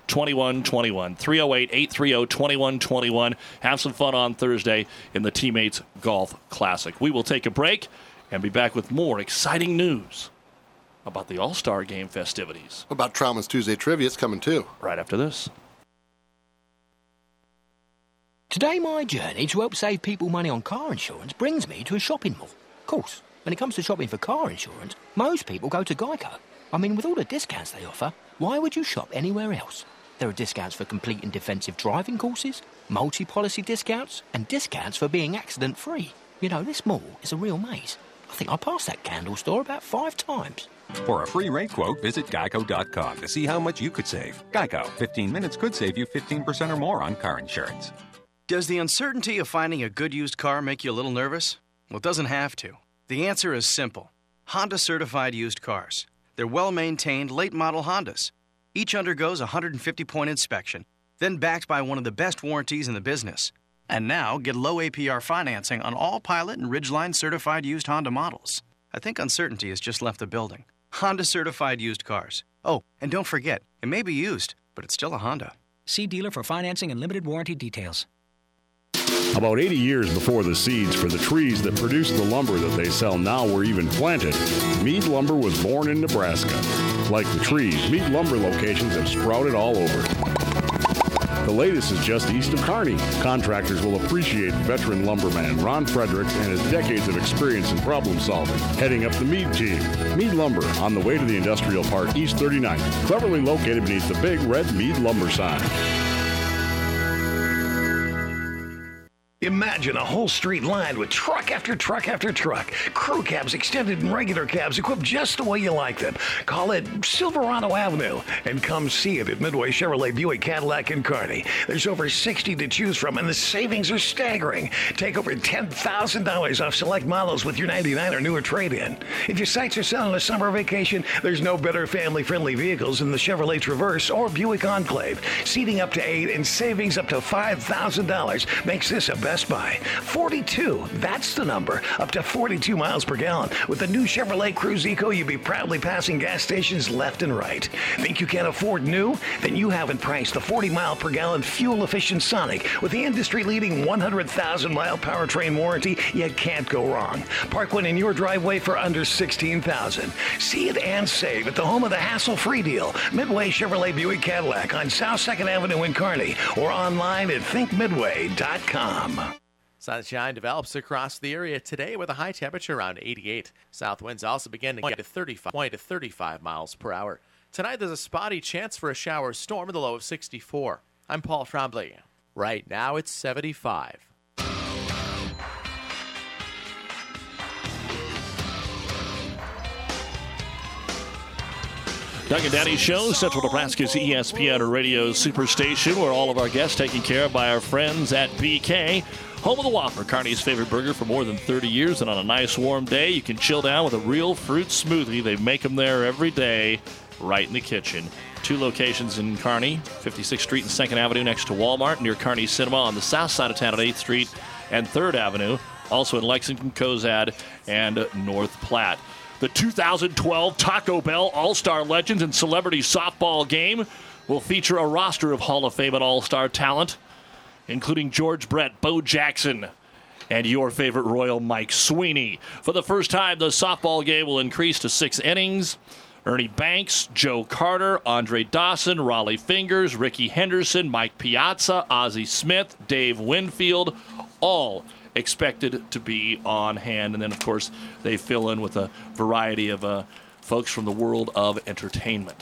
308-830-2121. Have some fun on Thursday in the Teammates Golf Classic. We will take a break and be back with more exciting news about the All-Star Game festivities. What about Trauman's Tuesday Trivia? It's coming too. Right after this. Today, my journey to help save people money on car insurance brings me to a shopping mall. Of course, when it comes to shopping for car insurance, most people go to Geico. I mean, with all the discounts they offer, why would you shop anywhere else? There are discounts for complete and defensive driving courses, multi-policy discounts, and discounts for being accident-free. This mall is a real maze. I think I passed that candle store about 5 times. For a free rate quote, visit geico.com to see how much you could save. Geico, 15 minutes could save you 15% or more on car insurance. Does the uncertainty of finding a good used car make you a little nervous? Well, it doesn't have to. The answer is simple. Honda certified used cars. They're well-maintained, late-model Hondas. Each undergoes a 150-point inspection, then backed by one of the best warranties in the business. And now, get low APR financing on all Pilot and Ridgeline certified used Honda models. I think uncertainty has just left the building. Honda certified used cars. Oh, and don't forget, it may be used, but it's still a Honda. See dealer for financing and limited warranty details. About 80 years before the seeds for the trees that produce the lumber that they sell now were even planted, Mead Lumber was born in Nebraska. Like the trees, Mead Lumber locations have sprouted all over. The latest is just east of Kearney. Contractors will appreciate veteran lumberman Ron Fredericks and his decades of experience in problem solving, heading up the Mead team. Mead Lumber, on the way to the Industrial Park, East 39th, cleverly located beneath the big red Mead Lumber sign. Imagine a whole street lined with truck after truck after truck. Crew cabs, extended and regular cabs, equipped just the way you like them. Call it Silverado Avenue and come see it at Midway Chevrolet Buick Cadillac in Kearney. There's over 60 to choose from, and the savings are staggering. Take over $10,000 off select models with your 99 or newer trade-in. If your sights are set on a summer vacation, there's no better family-friendly vehicles than the Chevrolet Traverse or Buick Enclave. Seating up to 8 and savings up to $5,000 makes this a Best Buy. 42, that's the number. Up to 42 miles per gallon. With the new Chevrolet Cruze Eco, you'll be proudly passing gas stations left and right. Think you can't afford new? Then you haven't priced the 40 mile per gallon fuel-efficient Sonic with the industry-leading 100,000-mile powertrain warranty. You can't go wrong. Park one in your driveway for under $16,000. See it and save at the home of the hassle-free deal. Midway Chevrolet Buick Cadillac on South 2nd Avenue in Kearney or online at thinkmidway.com. Sunshine develops across the area today with a high temperature around 88. South winds also begin to get to 35 miles per hour. Tonight there's a spotty chance for a shower storm with a low of 64. I'm Paul Trombley. Right now it's 75. Doug and Daddy Show, Central Nebraska's ESPN Radio Superstation, where all of our guests taken care of by our friends at BK. Home of the Whopper, Kearney's favorite burger for more than 30 years. And on a nice warm day, you can chill down with a real fruit smoothie. They make them there every day, right in the kitchen. 2 locations in Kearney, 56th Street and 2nd Avenue next to Walmart, near Kearney Cinema on the south side of town at 8th Street and 3rd Avenue. Also in Lexington, Cozad, and North Platte. The 2012 Taco Bell All-Star Legends and Celebrity Softball Game will feature a roster of Hall of Fame and All-Star talent, including George Brett, Bo Jackson, and your favorite Royal Mike Sweeney. For the first time, the softball game will increase to 6 innings. Ernie Banks, Joe Carter, Andre Dawson, Raleigh Fingers, Ricky Henderson, Mike Piazza, Ozzie Smith, Dave Winfield, all expected to be on hand. And then, of course, they fill in with a variety of folks from the world of entertainment.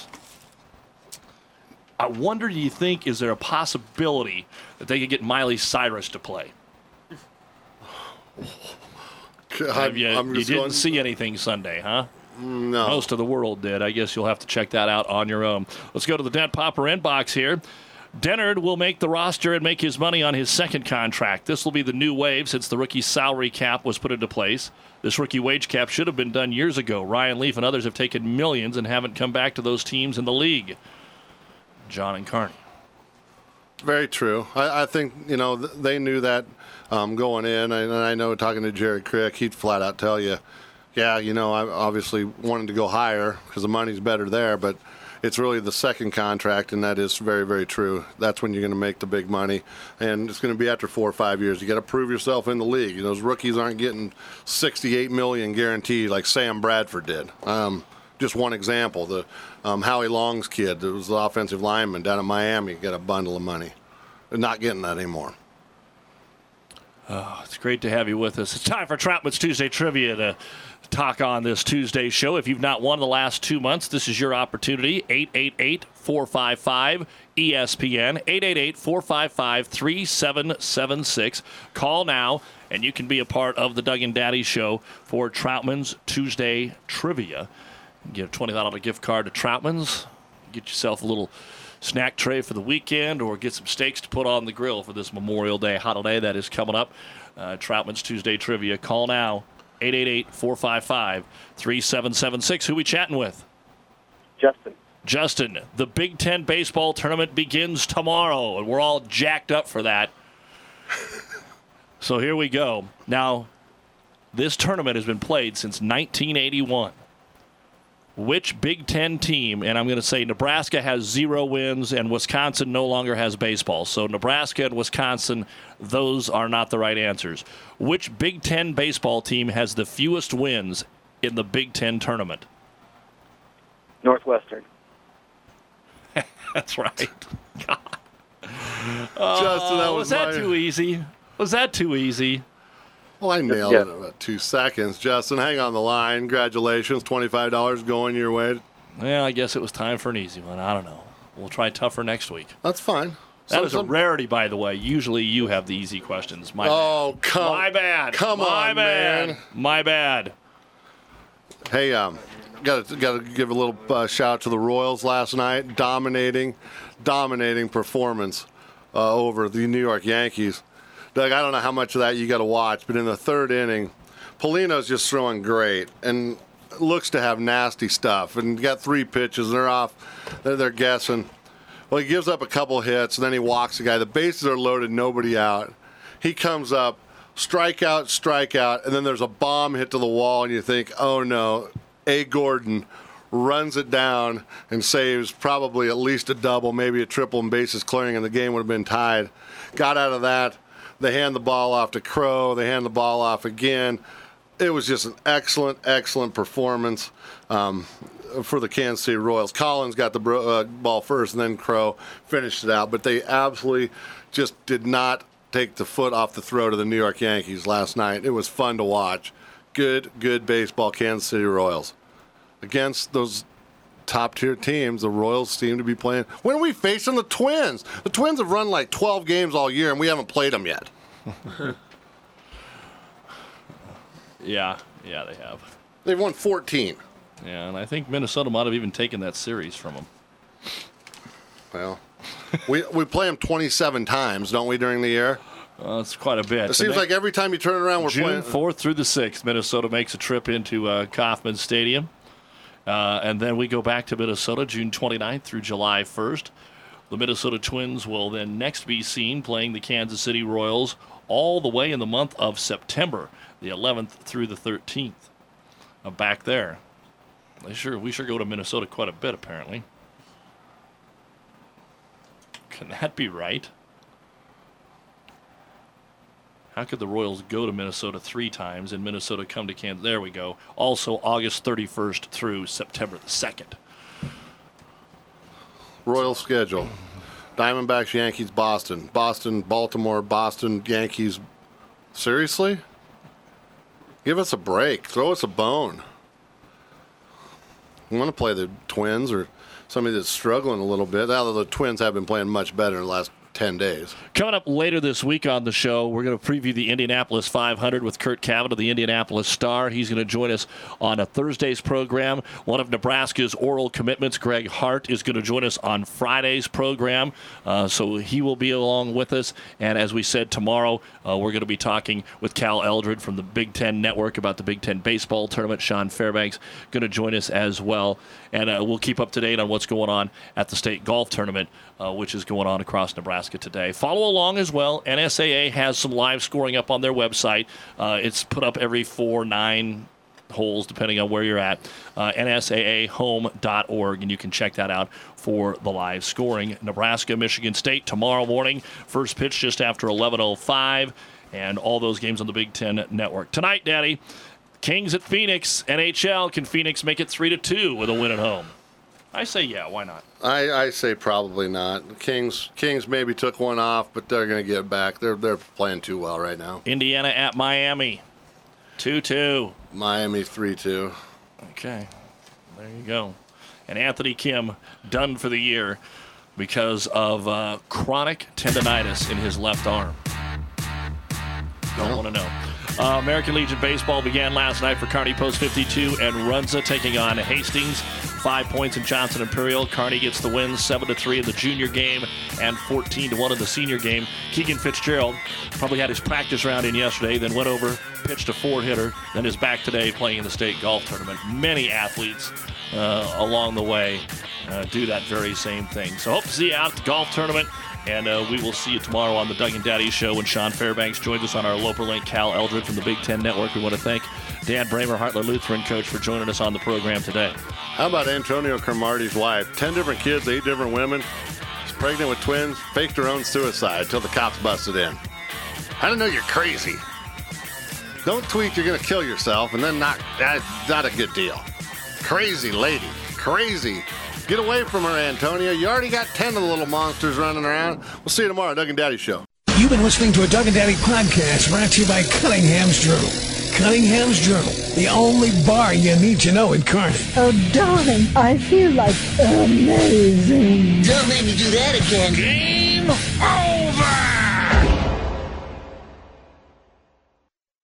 I wonder, do you think, is there a possibility that they could get Miley Cyrus to play? You didn't see anything Sunday, huh? No. Most of the world did. I guess you'll have to check that out on your own. Let's go to the Dent Popper inbox here. Dennard will make the roster and make his money on his second contract. This will be the new wave since the rookie salary cap was put into place. This rookie wage cap should have been done years ago. Ryan Leaf and others have taken millions and haven't come back to those teams in the league. John and Kearney. Very true. I think, they knew that going in. And I know talking to Jerry Crick, he'd flat out tell you, I obviously wanted to go higher because the money's better there, but it's really the second contract, and that is very, very true. That's when you're going to make the big money, and it's going to be after 4 or 5 years. You got to prove yourself in the league. Those rookies aren't getting $68 million guaranteed like Sam Bradford did. Just one example, the Howie Long's kid, that was the offensive lineman down in Miami, got a bundle of money. They're not getting that anymore. Oh, it's great to have you with us. It's time for Troutman's Tuesday Trivia to talk on this Tuesday show. If you've not won the last 2 months, this is your opportunity. 888-455-ESPN, 888-455-3776. Call now, and you can be a part of the Doug and Daddy Show for Troutman's Tuesday Trivia. Get a $20 gift card to Troutman's. Get yourself a little snack tray for the weekend, or get some steaks to put on the grill for this Memorial Day holiday that is coming up. Troutman's Tuesday Trivia. Call now, 888-455-3776. Who we chatting with? Justin, the Big Ten baseball tournament begins tomorrow, and we're all jacked up for that. So here we go. Now, this tournament has been played since 1981. Which Big Ten team, and I'm going to say Nebraska has 0 wins and Wisconsin no longer has baseball. So Nebraska and Wisconsin, those are not the right answers. Which Big Ten baseball team has the fewest wins in the Big Ten tournament? Northwestern. That's right. God. Justin, that was that too easy? Was that too easy? Well, I nailed it in about 2 seconds. Justin, hang on the line. Congratulations. $25 going your way. Well, I guess it was time for an easy one. I don't know. We'll try tougher next week. That's fine. That is a rarity, by the way. Usually you have the easy questions. My bad. My bad. Come My on, bad. man. My bad. Hey, got to give a little shout out to the Royals last night. Dominating performance over the New York Yankees. Doug, I don't know how much of that you got to watch, but in the 3rd inning, Polino's just throwing great and looks to have nasty stuff. And got 3 pitches, and they're off. They're guessing. Well, he gives up a couple hits, and then he walks the guy. The bases are loaded, nobody out. He comes up, strikeout, and then there's a bomb hit to the wall, and you think, oh no. A. Gordon runs it down and saves probably at least a double, maybe a triple, and bases clearing, and the game would have been tied. Got out of that. They hand the ball off to Crow. They hand the ball off again. It was just an excellent performance for the Kansas City Royals. Collins got the ball first, and then Crow finished it out. But they absolutely just did not take the foot off the throat of the New York Yankees last night. It was fun to watch. Good baseball, Kansas City Royals. Against those top-tier teams, the Royals seem to be playing. When are we facing the Twins? The Twins have run like 12 games all year, and we haven't played them yet. Yeah, they have. They've won 14. Yeah, and I think Minnesota might have even taken that series from them. Well, we play them 27 times, don't we, during the year? That's quite a bit. It seems like every time you turn around, we're playing. June 4th through the 6th, Minnesota makes a trip into Kauffman Stadium. And then we go back to Minnesota June 29th through July 1st. The Minnesota Twins will then next be seen playing the Kansas City Royals all the way in the month of September, the 11th through the 13th. Back there. We sure go to Minnesota quite a bit, apparently. Can that be right? How could the Royals go to Minnesota 3 times and Minnesota come to Kansas? There we go. Also August 31st through September the 2nd. Royal schedule. Diamondbacks, Yankees, Boston. Boston, Baltimore, Boston, Yankees. Seriously? Give us a break. Throw us a bone. You want to play the Twins or somebody that's struggling a little bit, although the Twins have been playing much better in the last 10 days. Coming up later this week on the show, we're going to preview the Indianapolis 500 with Kurt Cavanaugh, the Indianapolis Star. He's going to join us on a Thursday's program. One of Nebraska's oral commitments, Greg Hart, is going to join us on Friday's program. So he will be along with us. And as we said, tomorrow we're going to be talking with Cal Eldred from the Big Ten Network about the Big Ten baseball tournament. Sean Fairbanks going to join us as well. And we'll keep up to date on what's going on at the state golf tournament, which is going on across Nebraska today. Follow along as well. NSAA has some live scoring up on their website. It's put up every 4-9 holes, depending on where you're at. NSAAhome.org, and you can check that out for the live scoring. Nebraska, Michigan State tomorrow morning. First pitch just after 11:05, and all those games on the Big Ten Network. Tonight, Daddy, Kings at Phoenix, NHL. Can Phoenix make it 3-2 with a win at home? I say yeah, why not? I say probably not. The Kings maybe took one off, but they're going to get back. They're playing too well right now. Indiana at Miami, 2-2. Miami 3-2. Okay, there you go. And Anthony Kim done for the year because of chronic tendonitis in his left arm. Don't want to know. American Legion Baseball began last night for Kearney Post 52 and Runza taking on Hastings. 5 points in Johnson Imperial. Kearney gets the win 7-3 in the junior game and 14-1 in the senior game. Keegan Fitzgerald probably had his practice round in yesterday, then went over, pitched a 4-hitter, then is back today playing in the state golf tournament. Many athletes along the way do that very same thing. So hope to see you out at the golf tournament. And we will see you tomorrow on the Doug and Daddy Show when Sean Fairbanks joins us on our Loper Link. Cal Eldred from the Big Ten Network. We want to thank Dan Bramer, Heartland Lutheran coach, for joining us on the program today. How about Antonio Cromartie's wife? 10 different kids, 8 different women. She's pregnant with twins, faked her own suicide until the cops busted in. I don't know, you're crazy. Don't tweet you're going to kill yourself and then not a good deal. Crazy lady. Crazy. Get away from her, Antonio. You already got 10 of the little monsters running around. We'll see you tomorrow, Doug and Daddy Show. You've been listening to a Doug and Daddy podcast brought to you by Cunningham's Journal. Cunningham's Journal, the only bar you need to know in Kearney. Oh, darling, I feel like amazing. Don't make me do that again. Game over!